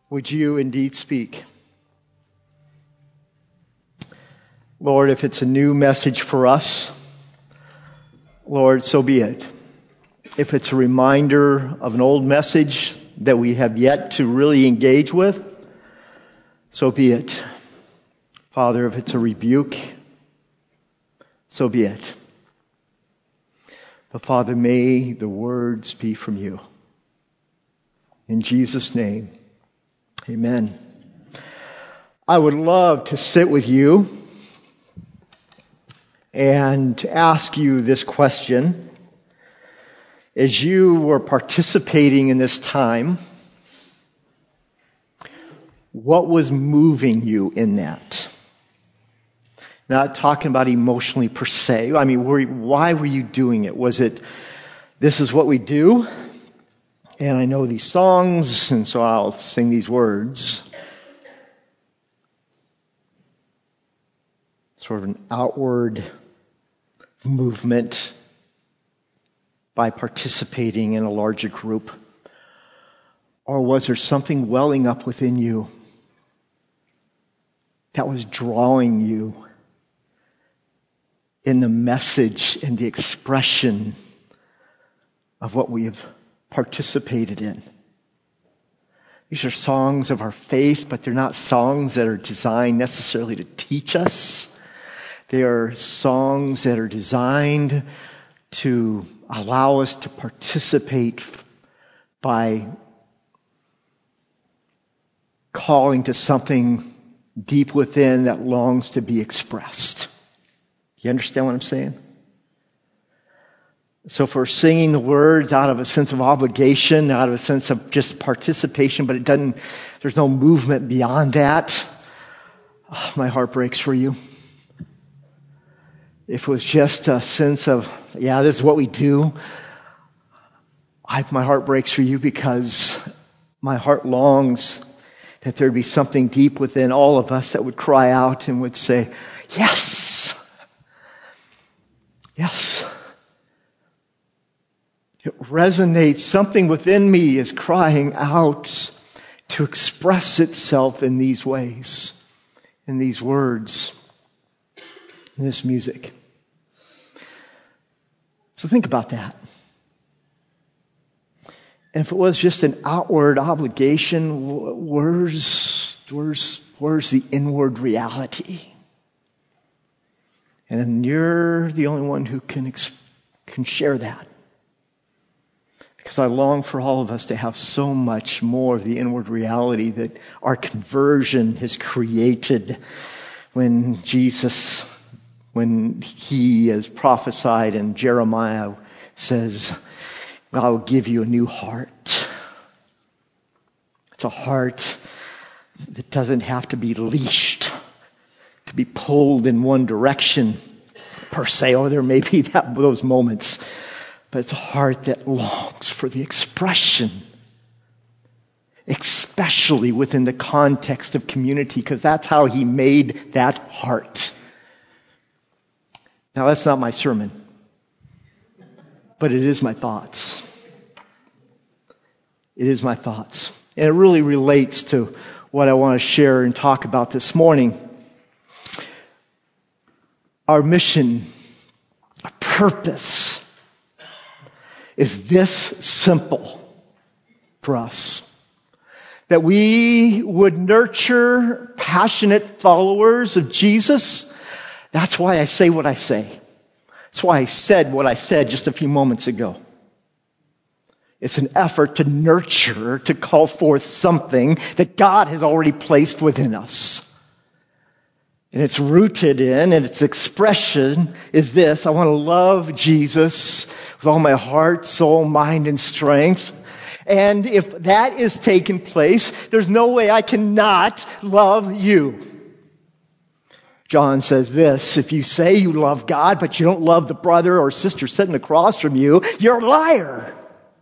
Would you indeed speak? Lord, if it's a new message for us, Lord, so be it. If it's a reminder of an old message that we have yet to really engage with, so be it. Father, if it's a rebuke, so be it. But Father, may the words be from you. In Jesus' name, amen. I would love to sit with you and to ask you this question. As you were participating in this time, what was moving you in that? Not talking about emotionally per se. I mean, why were you doing it? Was it, this is what we do, and I know these songs, and so I'll sing these words? Sort of an outward movement by participating in a larger group? Or was there something welling up within you that was drawing you in the message and the expression of what we have participated in? These are songs of our faith, but they're not songs that are designed necessarily to teach us. They are songs that are designed to allow us to participate by calling to something deep within that longs to be expressed. You understand what I'm saying? So if we're singing the words out of a sense of obligation, out of a sense of just participation, but there's no movement beyond that, my heart breaks for you. If it was just a sense of, yeah, this is what we do, my heart breaks for you, because my heart longs that there'd be something deep within all of us that would cry out and would say, yes, yes. It resonates. Something within me is crying out to express itself in these ways, in these words, in this music. So think about that. And if it was just an outward obligation, where's the inward reality? And you're the only one who can share that. Because I long for all of us to have so much more of the inward reality that our conversion has created when he is prophesied in Jeremiah, says, I will give you a new heart. It's a heart that doesn't have to be leashed, to be pulled in one direction per se. Or there may be those moments. But it's a heart that longs for the expression, especially within the context of community, because that's how he made that heart. Now, that's not my sermon, but it is my thoughts. It is my thoughts. And it really relates to what I want to share and talk about this morning. Our mission, our purpose, is this simple for us. That we would nurture passionate followers of Jesus. That's why I say what I say. That's why I said what I said just a few moments ago. It's an effort to nurture, to call forth something that God has already placed within us. And it's rooted in, and its expression is this: I want to love Jesus with all my heart, soul, mind, and strength. And if that is taking place, there's no way I cannot love you. John says this: if you say you love God, but you don't love the brother or sister sitting across from you, you're a liar.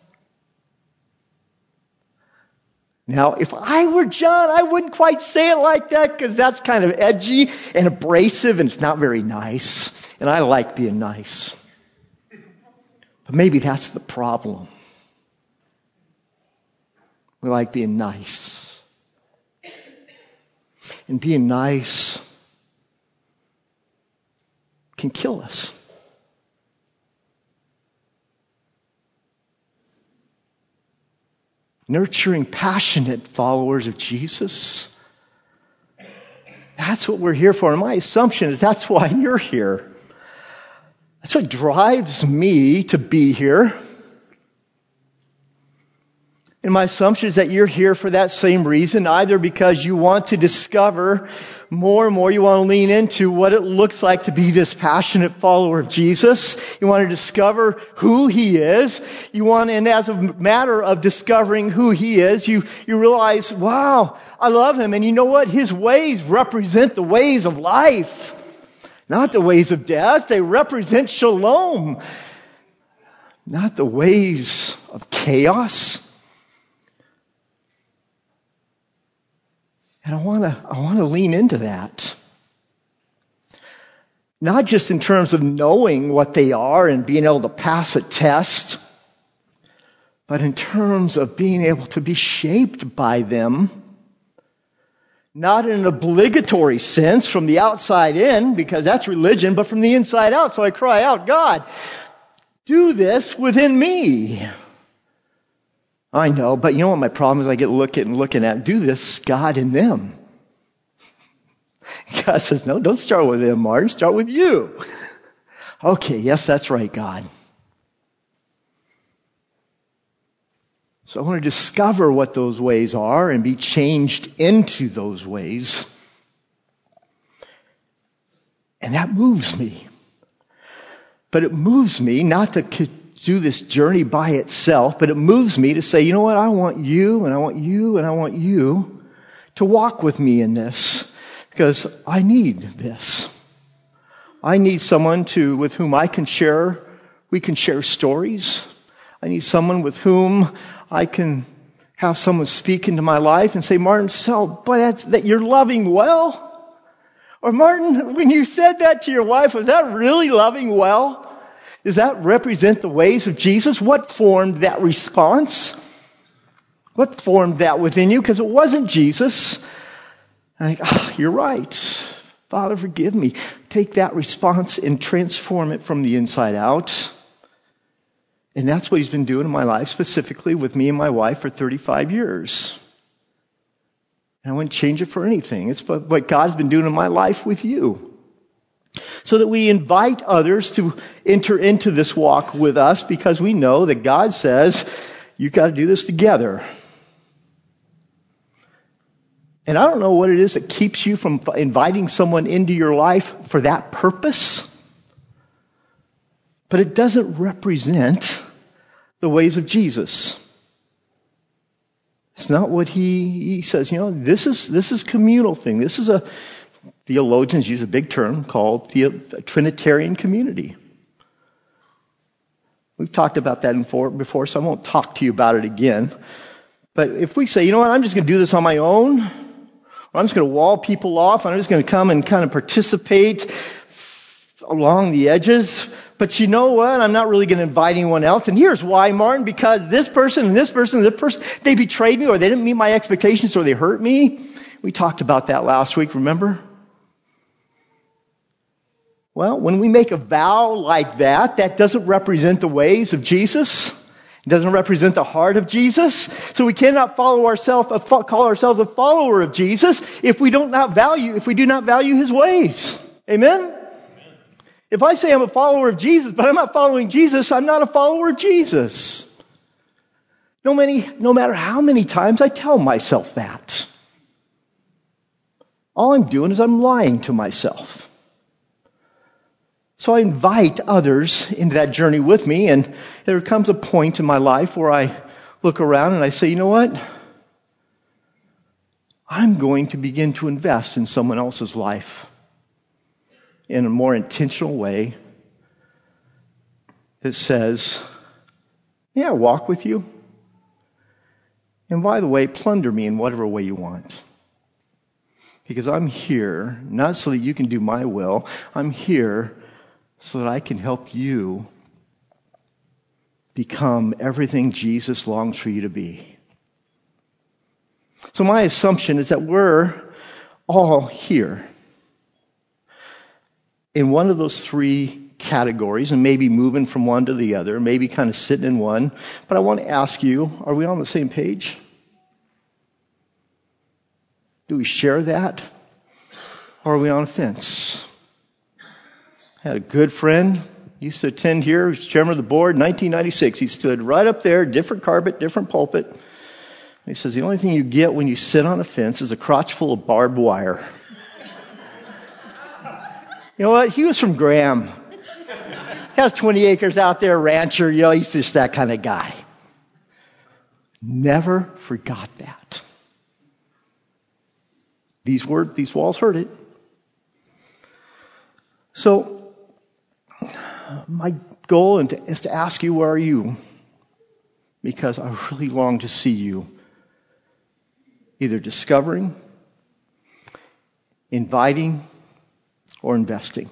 Now, if I were John, I wouldn't quite say it like that, because that's kind of edgy and abrasive, and it's not very nice. And I like being nice. But maybe that's the problem. We like being nice. and being nice can kill us. Nurturing passionate followers of Jesus, that's what we're here for. And my assumption is that's why you're here. That's what drives me to be here. And my assumption is that you're here for that same reason, either because you want to discover more and more, you want to lean into what it looks like to be this passionate follower of Jesus. You want to discover who He is. And as a matter of discovering who He is, you realize, wow, I love Him. And you know what? His ways represent the ways of life, not the ways of death. They represent shalom, not the ways of chaos. And I want to lean into that. Not just in terms of knowing what they are and being able to pass a test, but in terms of being able to be shaped by them. Not in an obligatory sense from the outside in, because that's religion, but from the inside out. So I cry out, God, do this within me. I know, but you know what my problem is? I get looking at, do this, God, in them. God says, no, don't start with them, Martin. Start with you. Okay, yes, that's right, God. So I want to discover what those ways are and be changed into those ways. And that moves me. But it moves me not to do this journey by itself, but it moves me to say, you know what, I want you, and I want you, and I want you to walk with me in this, because I need this. I need someone with whom we can share stories. I need someone with whom I can have someone speak into my life and say, Martin, boy, that you're loving well. Or Martin, when you said that to your wife, was that really loving well? Does that represent the ways of Jesus? What formed that response? What formed that within you? Because it wasn't Jesus. You're right. Father, forgive me. Take that response and transform it from the inside out. And that's what He's been doing in my life, specifically with me and my wife for 35 years. And I wouldn't change it for anything. It's what God's been doing in my life with you. So that we invite others to enter into this walk with us, because we know that God says, you've got to do this together. And I don't know what it is that keeps you from inviting someone into your life for that purpose, but it doesn't represent the ways of Jesus. It's not what He says. You know, this is communal thing. This is theologians use a big term called Trinitarian community. We've talked about that before, so I won't talk to you about it again. But if we say, you know what, I'm just going to do this on my own, or I'm just going to wall people off, and I'm just going to come and kind of participate along the edges, but you know what, I'm not really going to invite anyone else. And here's why, Martin, because this person and this person and this person, they betrayed me, or they didn't meet my expectations, or they hurt me. We talked about that last week, remember? Well, when we make a vow like that, that doesn't represent the ways of Jesus. It doesn't represent the heart of Jesus. So we cannot call ourselves a follower of Jesus if we do not value His ways. Amen? If I say I'm a follower of Jesus, but I'm not following Jesus, I'm not a follower of Jesus. No matter how many times I tell myself that. All I'm doing is I'm lying to myself. So I invite others into that journey with me, and there comes a point in my life where I look around and I say, you know what? I'm going to begin to invest in someone else's life in a more intentional way that says, yeah, walk with you. And by the way, plunder me in whatever way you want. Because I'm here, not so that you can do my will. I'm here so that I can help you become everything Jesus longs for you to be. So my assumption is that we're all here in one of those three categories, and maybe moving from one to the other, maybe kind of sitting in one. But I want to ask you, are we on the same page? Do we share that? Or are we on a fence? I had a good friend, used to attend here, he was chairman of the board, 1996. He stood right up there, different carpet, different pulpit. He says, the only thing you get when you sit on a fence is a crotch full of barbed wire. You know what? He was from Graham. He has 20 acres out there, rancher, he's just that kind of guy. Never forgot that. These walls heard it. So, my goal is to ask you, where are you? Because I really long to see you either discovering, inviting, or investing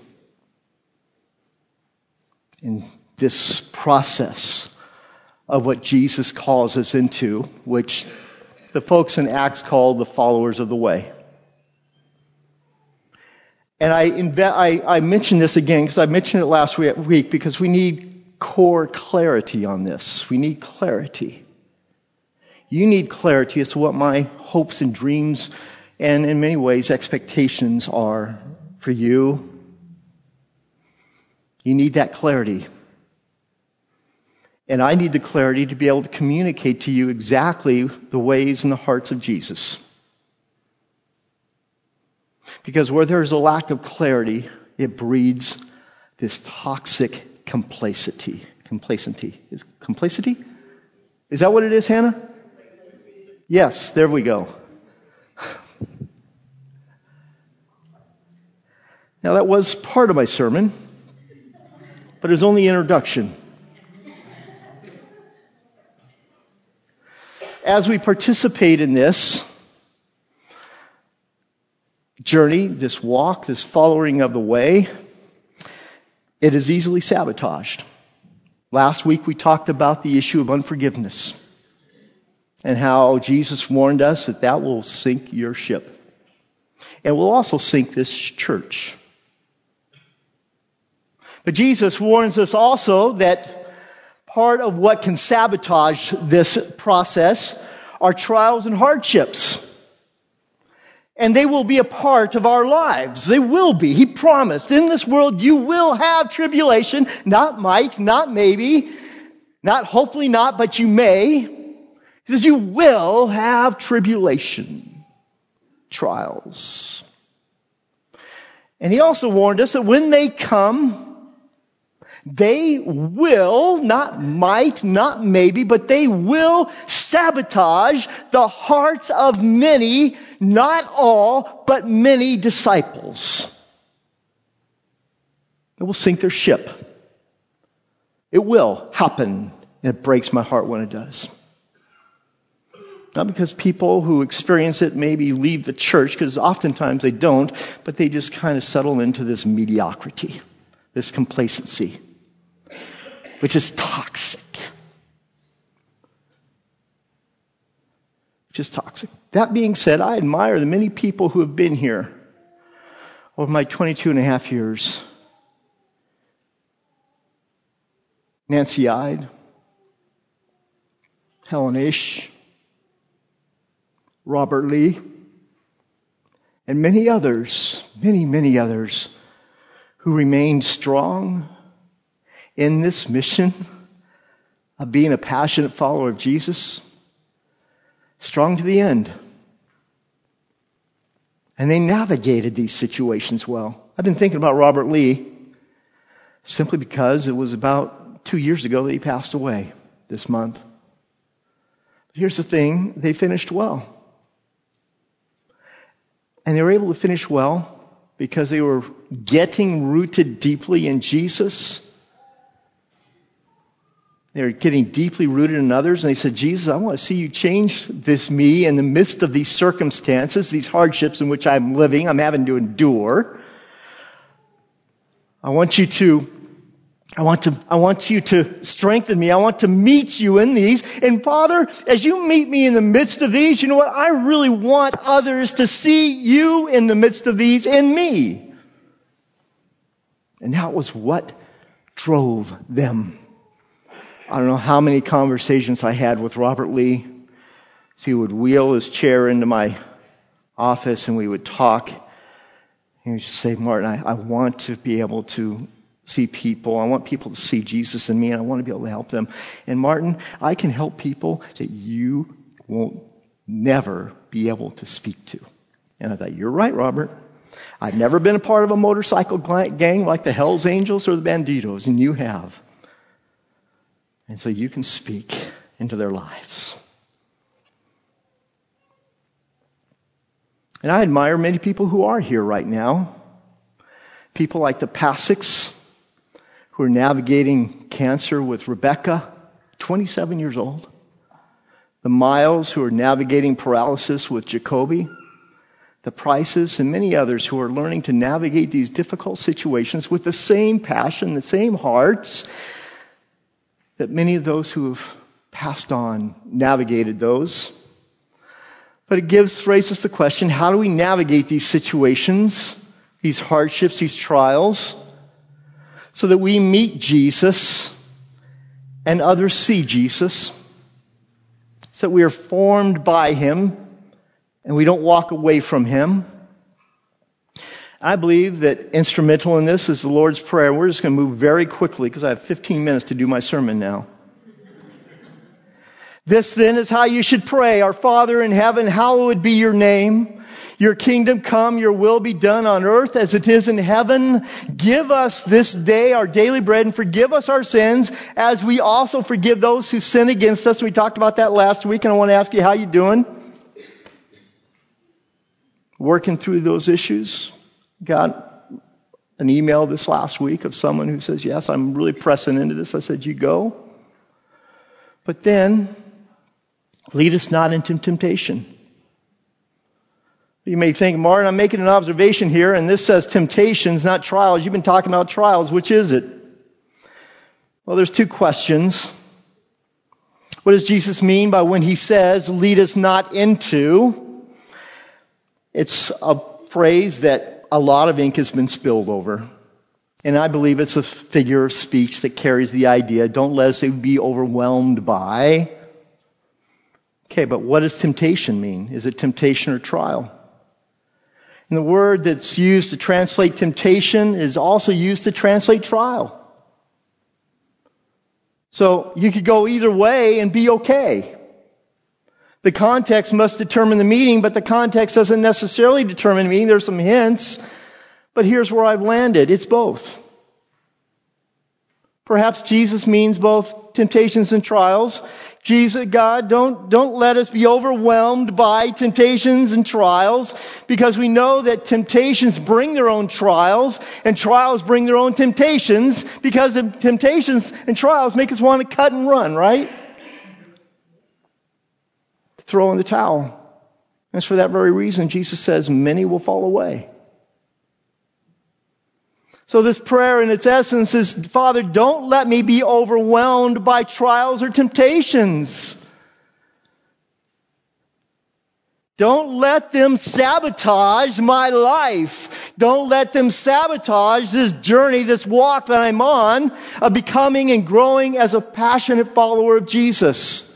in this process of what Jesus calls us into, which the folks in Acts call the followers of the way. And I mention this again because I mentioned it last week because we need core clarity on this. We need clarity. You need clarity as to what my hopes and dreams and in many ways expectations are for you. You need that clarity. And I need the clarity to be able to communicate to you exactly the ways and the hearts of Jesus. Because where there's a lack of clarity, it breeds this toxic complacency. Complacency? Is that what it is, Hannah? Yes, there we go. Now that was part of my sermon, but it was only introduction. As we participate in this journey, this walk, this following of the way, it is easily sabotaged. Last week we talked about the issue of unforgiveness and how Jesus warned us that will sink your ship. And will also sink this church. But Jesus warns us also that part of what can sabotage this process are trials and hardships. And they will be a part of our lives. They will be. He promised, in this world you will have tribulation. Not might, not maybe, not hopefully not, but you may. He says you will have tribulation, trials. And he also warned us that when they come, they will, not might, not maybe, but they will sabotage the hearts of many, not all, but many disciples. It will sink their ship. It will happen, and it breaks my heart when it does. Not because people who experience it maybe leave the church, because oftentimes they don't, but they just kind of settle into this mediocrity, this complacency, which is toxic. Which is toxic. That being said, I admire the many people who have been here over my 22 and a half years. Nancy Ide, Helen Ish, Robert Lee, and many others, many others who remain strong in this mission of being a passionate follower of Jesus, strong to the end. And they navigated these situations well. I've been thinking about Robert Lee simply because it was about 2 years ago that he passed away this month. But here's the thing, they finished well. And they were able to finish well because they were getting rooted deeply in Jesus. They were getting deeply rooted in others, and they said, Jesus, I want to see you change this me in the midst of these circumstances, these hardships in which I'm living, I'm having to endure. I want you to I want you to strengthen me. I want to meet you in these. And Father, as you meet me in the midst of these, you know what? I really want others to see you in the midst of these in me. And that was what drove them. I don't know how many conversations I had with Robert Lee. So he would wheel his chair into my office and we would talk. And he would just say, Martin, I want to be able to see people. I want people to see Jesus in me, and I want to be able to help them. And Martin, I can help people that you won't never be able to speak to. And I thought, you're right, Robert. I've never been a part of a motorcycle gang like the Hells Angels or the Banditos, and you have. And so you can speak into their lives. And I admire many people who are here right now. People like the Pasicks, who are navigating cancer with Rebecca, 27 years old. The Miles, who are navigating paralysis with Jacoby. The Prices, and many others who are learning to navigate these difficult situations with the same passion, the same hearts that many of those who have passed on navigated those. But it raises the question, how do we navigate these situations, these hardships, these trials, so that we meet Jesus and others see Jesus, so that we are formed by Him and we don't walk away from Him? I believe that instrumental in this is the Lord's Prayer. We're just going to move very quickly because I have 15 minutes to do my sermon now. This then is how you should pray. Our Father in heaven, hallowed be your name. Your kingdom come, your will be done on earth as it is in heaven. Give us this day our daily bread and forgive us our sins as we also forgive those who sin against us. We talked about that last week and I want to ask you, how you doing? Working through those issues? Got an email this last week of someone who says, yes, I'm really pressing into this. I said, you go. But then, lead us not into temptation. You may think, Martin, I'm making an observation here, and this says temptations, not trials. You've been talking about trials. Which is it? Well, there's two questions. What does Jesus mean by when He says, lead us not into? It's a phrase that a lot of ink has been spilled over. And I believe it's a figure of speech that carries the idea, don't let us be overwhelmed by. Okay, but what does temptation mean? Is it temptation or trial? And the word that's used to translate temptation is also used to translate trial. So you could go either way and be okay. The context must determine the meaning, but the context doesn't necessarily determine the meaning. There's some hints, but here's where I've landed. It's both. Perhaps Jesus means both temptations and trials. Jesus, God, don't let us be overwhelmed by temptations and trials, because we know that temptations bring their own trials and trials bring their own temptations, because the temptations and trials make us want to cut and run, right? Throw in the towel. And it's for that very reason Jesus says many will fall away. So this prayer in its essence is, Father, don't let me be overwhelmed by trials or temptations. Don't let them sabotage my life. Don't let them sabotage this journey, this walk that I'm on of becoming and growing as a passionate follower of Jesus.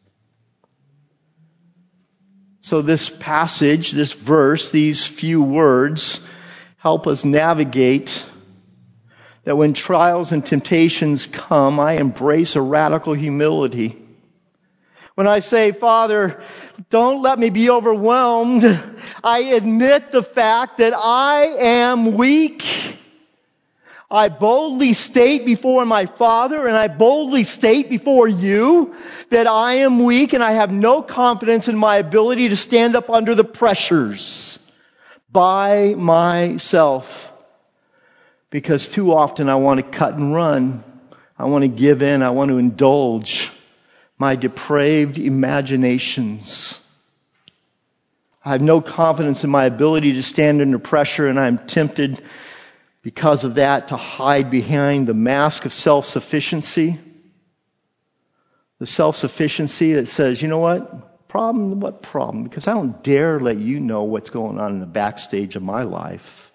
So this passage, this verse, these few words help us navigate that when trials and temptations come, I embrace a radical humility. When I say, Father, don't let me be overwhelmed, I admit the fact that I am weak. I boldly state before my Father, and I boldly state before you that I am weak and I have no confidence in my ability to stand up under the pressures by myself. Because too often I want to cut and run. I want to give in. I want to indulge my depraved imaginations. I have no confidence in my ability to stand under pressure, and I'm tempted Because of that, to hide behind the mask of self-sufficiency. The self-sufficiency that says, you know what? Problem? What problem? Because I don't dare let you know what's going on in the backstage of my life.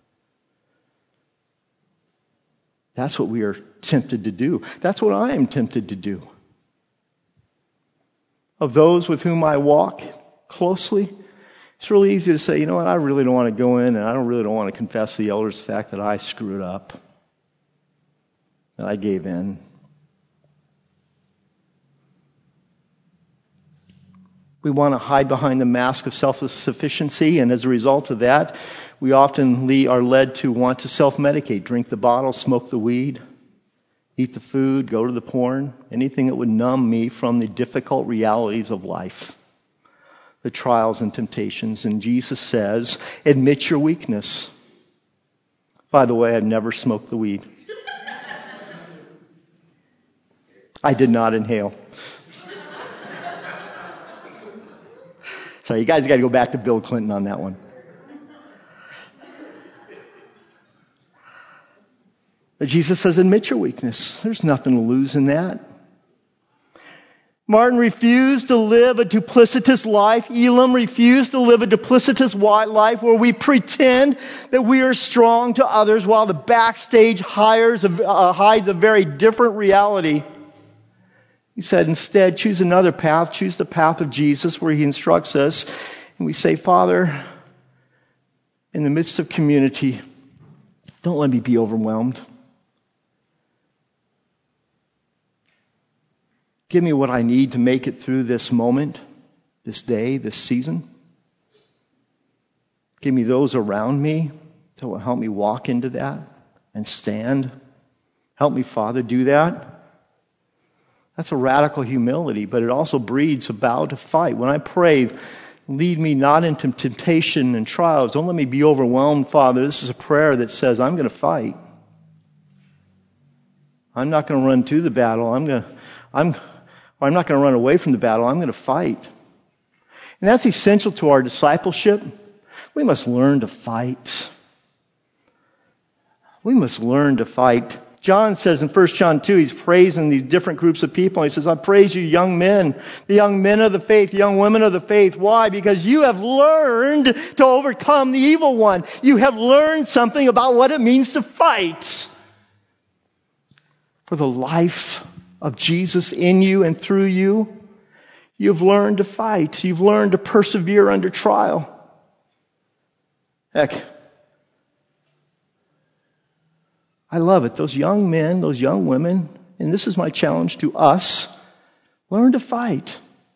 That's what we are tempted to do. That's what I am tempted to do. Of those with whom I walk closely, it's really easy to say, you know what, I really don't want to go in and I really don't want to confess to the elders the fact that I screwed up, that I gave in. We want to hide behind the mask of self-sufficiency, and as a result of that, we often are led to want to self-medicate, drink the bottle, smoke the weed, eat the food, go to the porn, anything that would numb me from the difficult realities of life, the trials and temptations. And Jesus says, admit your weakness. By the way, I've never smoked the weed. I did not inhale. So you guys got to go back to Bill Clinton on that one. But Jesus says, admit your weakness. There's nothing to lose in that. Martin refused to live a duplicitous life. Elam refused to live a duplicitous life where we pretend that we are strong to others while the backstage hides a very different reality. He said, instead, choose another path. Choose the path of Jesus where he instructs us. And we say, Father, in the midst of community, don't let me be overwhelmed. Give me what I need to make it through this moment, this day, this season. Give me those around me that will help me walk into that and stand. Help me, Father, do that. That's a radical humility, but it also breeds a vow to fight. When I pray, lead me not into temptation and trials. Don't let me be overwhelmed, Father. This is a prayer that says, I'm going to fight. I'm not going to run to the battle. I'm not going to run away from the battle. I'm going to fight. And that's essential to our discipleship. We must learn to fight. We must learn to fight. John says in 1 John 2, he's praising these different groups of people. He says, I praise you, young men, the young men of the faith, the young women of the faith. Why? Because you have learned to overcome the evil one. You have learned something about what it means to fight for the life of Jesus in you and through you. You've learned to fight. You've learned to persevere under trial. Heck, I love it. Those young men, those young women, and this is my challenge to us, learn to fight.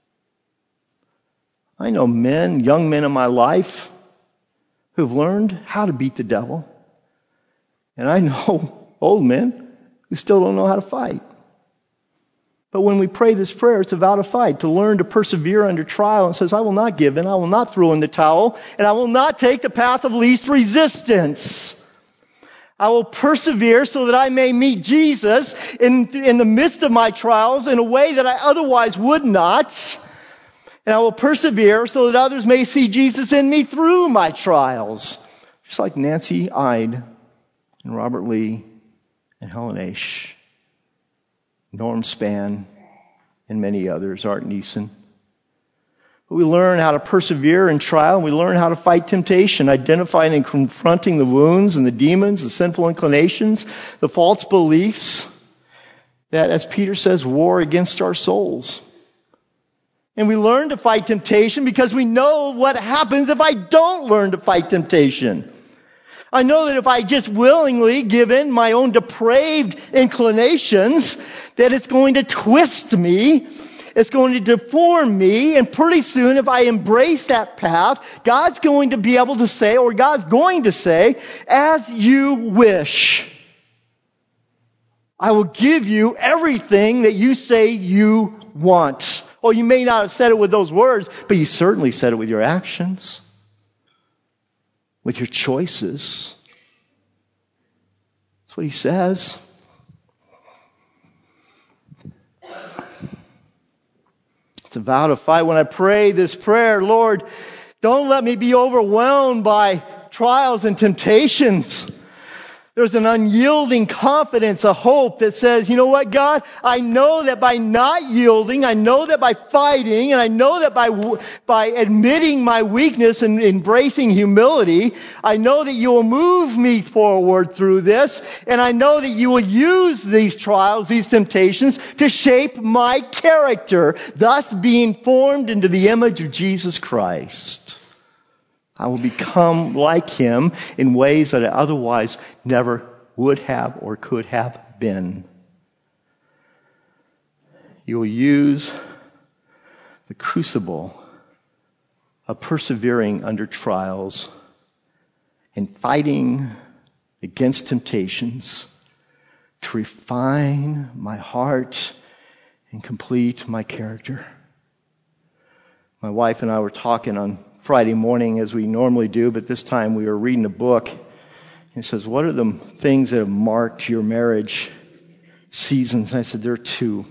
I know young men in my life who've learned how to beat the devil. And I know old men who still don't know how to fight. But when we pray this prayer, it's a vow to fight, to learn to persevere under trial. And says, I will not give in, I will not throw in the towel, and I will not take the path of least resistance. I will persevere so that I may meet Jesus in the midst of my trials in a way that I otherwise would not. And I will persevere so that others may see Jesus in me through my trials. Just like Nancy Ide and Robert Lee and Helen Aish, Norm Spann, and many others, Art Neeson. We learn how to persevere in trial. We learn how to fight temptation, identifying and confronting the wounds and the demons, the sinful inclinations, the false beliefs that, as Peter says, war against our souls. And we learn to fight temptation because we know what happens if I don't learn to fight temptation. I know that if I just willingly give in my own depraved inclinations, that it's going to twist me. It's going to deform me, and pretty soon if I embrace that path, God's going to be able to say, or God's going to say, as you wish. I will give you everything that you say you want. Oh, you may not have said it with those words, but you certainly said it with your actions, with your choices. That's what he says. It's a vow to fight. When I pray this prayer, Lord, don't let me be overwhelmed by trials and temptations. There's an unyielding confidence, a hope that says, you know what, God? I know that by not yielding, I know that by fighting, and I know that by admitting my weakness and embracing humility, I know that you will move me forward through this, and I know that you will use these trials, these temptations, to shape my character, thus being formed into the image of Jesus Christ. I will become like Him in ways that I otherwise never would have or could have been. You will use the crucible of persevering under trials and fighting against temptations to refine my heart and complete my character. My wife and I were talking on Friday morning as we normally do, but this time we were reading a book. It says, what are the things that have marked your marriage seasons? And I said, there are two.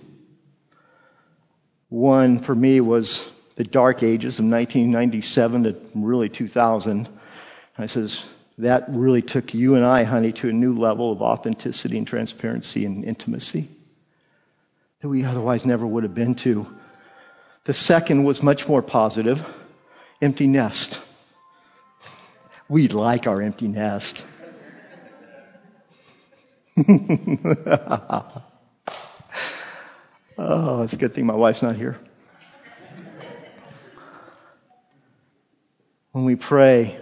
One for me was the dark ages of 1997 to really 2000. And I says, that really took you and I, honey, to a new level of authenticity and transparency and intimacy that we otherwise never would have been to. The second was much more positive. Empty nest. We like our empty nest. Oh, it's a good thing my wife's not here. When we pray,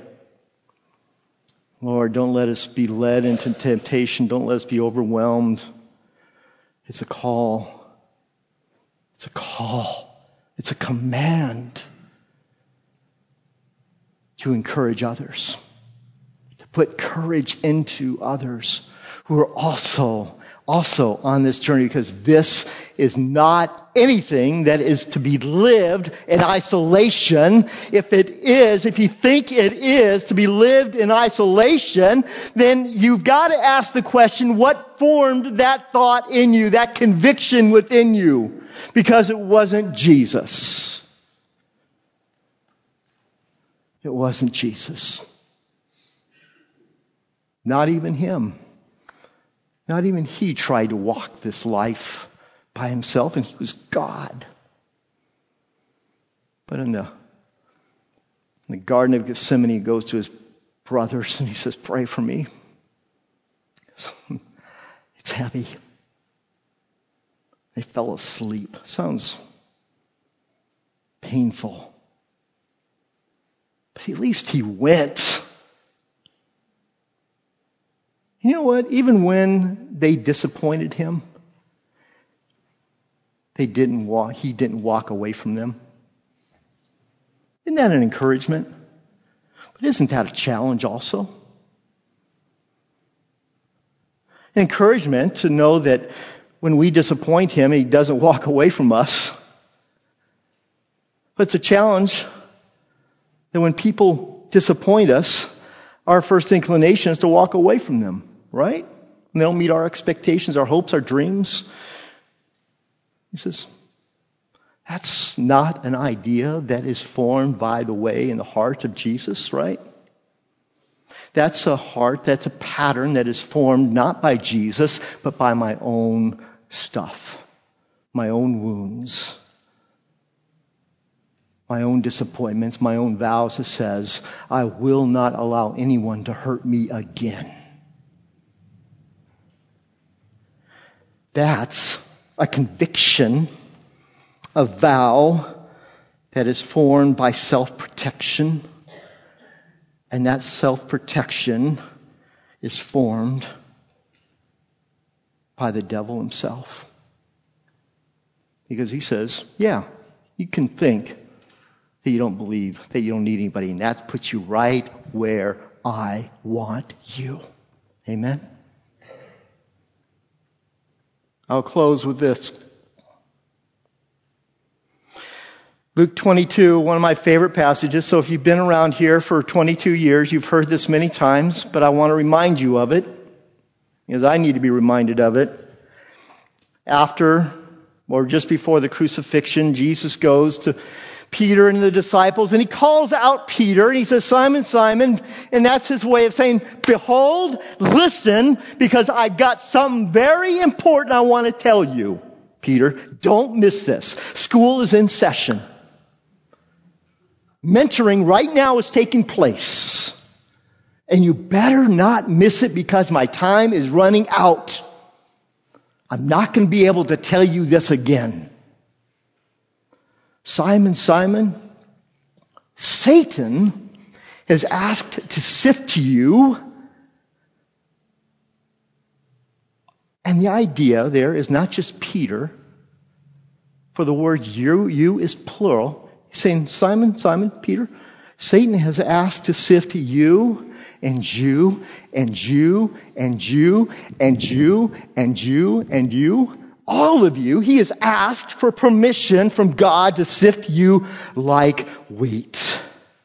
Lord, don't let us be led into temptation. Don't let us be overwhelmed. It's a call. It's a call. It's a command to encourage others, to put courage into others who are also on this journey, because this is not anything that is to be lived in isolation. If you think it is to be lived in isolation, then you've got to ask the question, what formed that thought in you, that conviction within you? Because it wasn't Jesus. It wasn't Jesus. Not even Him. Not even He tried to walk this life by Himself, and He was God. But in the Garden of Gethsemane, He goes to His brothers and He says, pray for me. It's heavy. They fell asleep. Sounds painful. But at least He went. You know what? Even when they disappointed Him, He didn't walk away from them. Isn't that an encouragement? But isn't that a challenge also? An encouragement to know that when we disappoint Him, He doesn't walk away from us. But it's a challenge that when people disappoint us, our first inclination is to walk away from them, right? When they don't meet our expectations, our hopes, our dreams. He says, that's not an idea that is formed by the way in the heart of Jesus, right? That's a heart, that's a pattern that is formed not by Jesus, but by my own stuff, my own wounds, my own disappointments, my own vows that says, I will not allow anyone to hurt me again. That's a conviction, a vow that is formed by self-protection. And that self-protection is formed by the devil himself. Because he says, yeah, you can think that you don't believe, that you don't need anybody, and that puts you right where I want you. Amen? I'll close with this. Luke 22, one of my favorite passages. So if you've been around here for 22 years, you've heard this many times, but I want to remind you of it, because I need to be reminded of it. After, or just before the crucifixion, Jesus goes to Peter and the disciples, and he calls out Peter, and he says, Simon, Simon, and that's his way of saying, behold, listen, because I've got something very important I want to tell you. Peter, don't miss this. School is in session. Mentoring right now is taking place. And you better not miss it because my time is running out. I'm not going to be able to tell you this again. Simon, Simon, Satan has asked to sift you. And the idea there is not just Peter. For the word you is plural. He's saying, Simon, Simon, Peter, Satan has asked to sift you and you and you and you and you and you and you. All of you. He has asked for permission from God to sift you like wheat.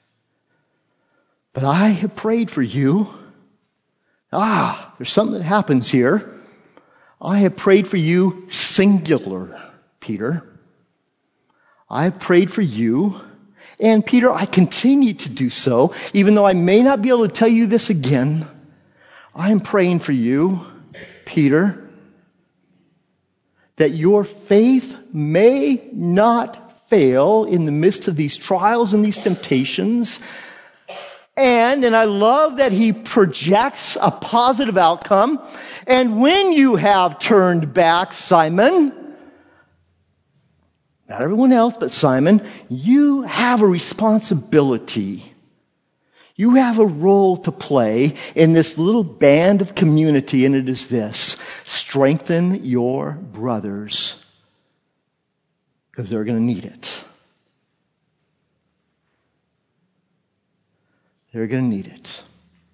But I have prayed for you. There's something that happens here. I have prayed for you singular, Peter. I have prayed for you. And Peter, I continue to do so, even though I may not be able to tell you this again. I am praying for you, Peter, that your faith may not fail in the midst of these trials and these temptations. And I love that he projects a positive outcome. And when you have turned back, Simon, not everyone else, but Simon, you have a responsibility. You have a role to play in this little band of community, and it is this: strengthen your brothers, because they're going to need it. They're going to need it.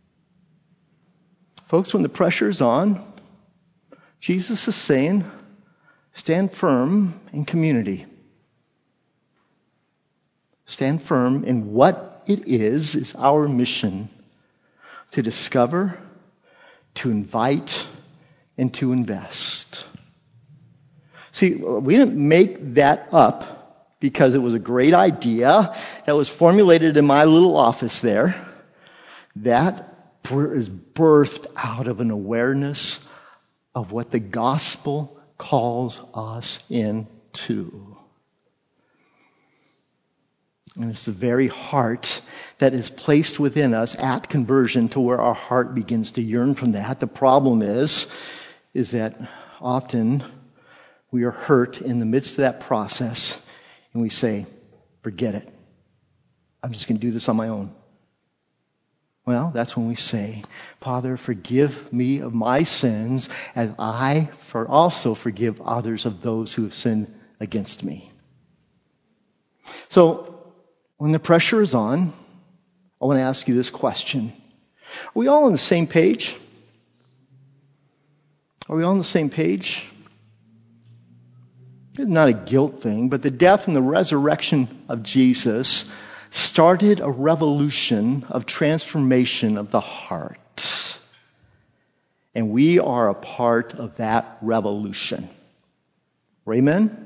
Folks, when the pressure's on, Jesus is saying, stand firm in community. Stand firm in what it is our mission to discover, to invite, and to invest. See, we didn't make that up because it was a great idea that was formulated in my little office there. That is birthed out of an awareness of what the gospel calls us into. And it's the very heart that is placed within us at conversion to where our heart begins to yearn from that. The problem is that often we are hurt in the midst of that process and we say, forget it. I'm just going to do this on my own. Well, that's when we say, Father, forgive me of my sins as I also forgive others of those who have sinned against me. So, when the pressure is on, I want to ask you this question. Are we all on the same page? Are we all on the same page? It's not a guilt thing, but the death and the resurrection of Jesus started a revolution of transformation of the heart. And we are a part of that revolution. Amen?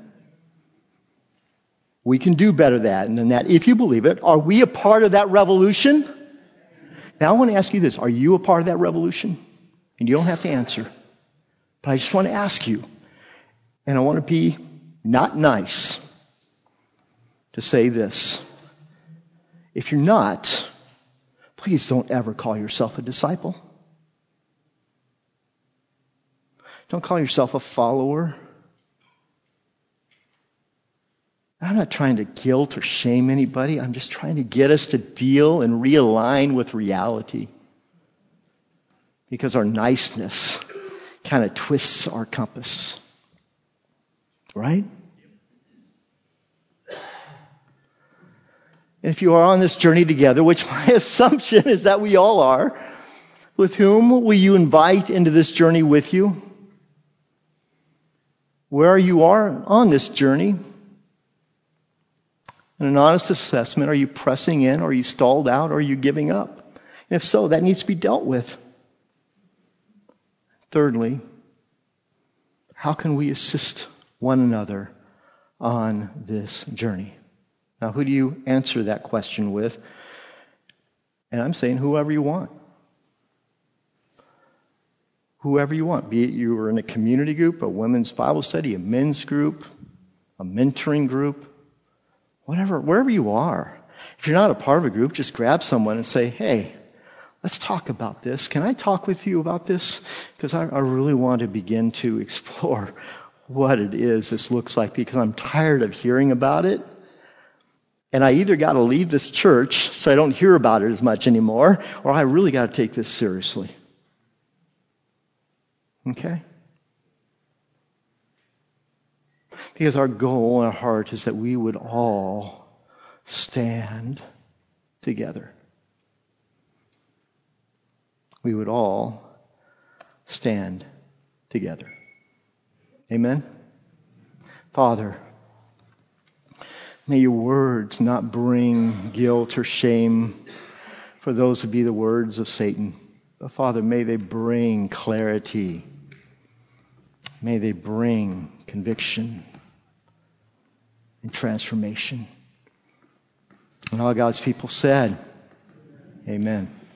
We can do better than that. If you believe it, are we a part of that revolution? Now I want to ask you this. Are you a part of that revolution? And you don't have to answer. But I just want to ask you. And I want to be not nice to say this. If you're not, please don't ever call yourself a disciple. Don't call yourself a follower. I'm not trying to guilt or shame anybody. I'm just trying to get us to deal and realign with reality. Because our niceness kind of twists our compass. Right? And if you are on this journey together, which my assumption is that we all are, with whom will you invite into this journey with you? Where you are on this journey? In an honest assessment, are you pressing in? Are you stalled out? Or are you giving up? And if so, that needs to be dealt with. Thirdly, how can we assist one another on this journey? Now, who do you answer that question with? And I'm saying whoever you want. Whoever you want. Be it you were in a community group, a women's Bible study, a men's group, a mentoring group, whatever, wherever you are. If you're not a part of a group, just grab someone and say, hey, let's talk about this. Can I talk with you about this? Because I really want to begin to explore what it is this looks like, because I'm tired of hearing about it. And I either got to leave this church so I don't hear about it as much anymore, or I really got to take this seriously. Okay? Because our goal in our heart is that we would all stand together. We would all stand together. Amen? Father, may your words not bring guilt or shame, for those would be the words of Satan. But Father, may they bring clarity. May they bring conviction and transformation. And all God's people said, amen.